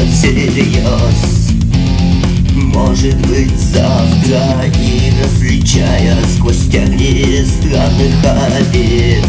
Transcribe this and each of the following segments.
всерьез. Может быть завтра, и различая сквозь тени странных обид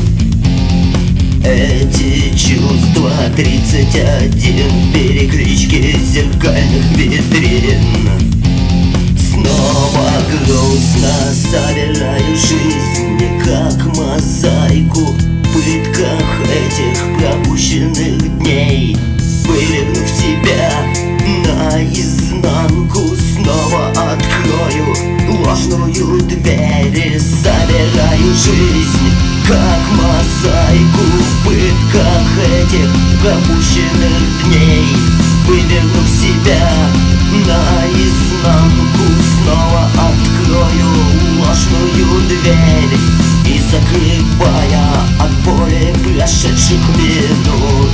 эти чувства 31 переклички зеркальных витрин. Снова грустно собираю жизнь, как мозаику в пытках этих пропущенных дней. Вывернув себя наизнанку, снова открою ложную дверь. Собираю жизнь, как мозаику в пытках этих пропущенных дней. Вывернув себя наизнанку, снова открою ложную дверь и, закрывая от боли прошедших минут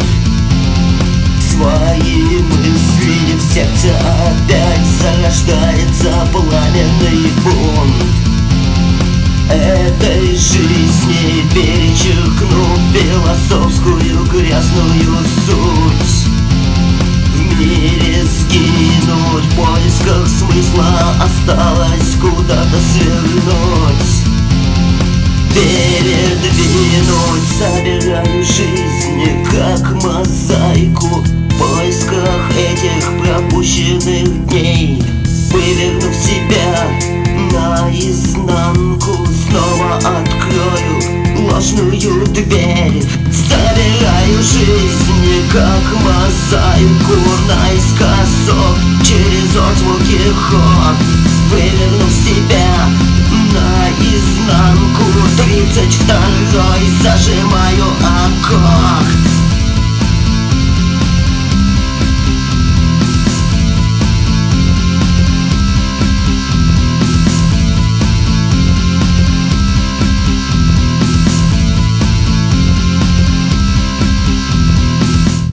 свои мысли, в сердце опять зарождается пламенный бунт этой жизни, перечеркнув философскую грязную суть. В мире сгинуть, в поисках смысла осталось куда-то свернуть, передвинуть. Собираю жизнь, как мозаику в поисках этих пропущенных дней. Вывернув себя наизнанку, снова открою ложную дверь. Собираю жизнь, как мозаику наискосок, через отзвуки хор. Вывернув себя наизнанку, 32-й зажимаю аккорд.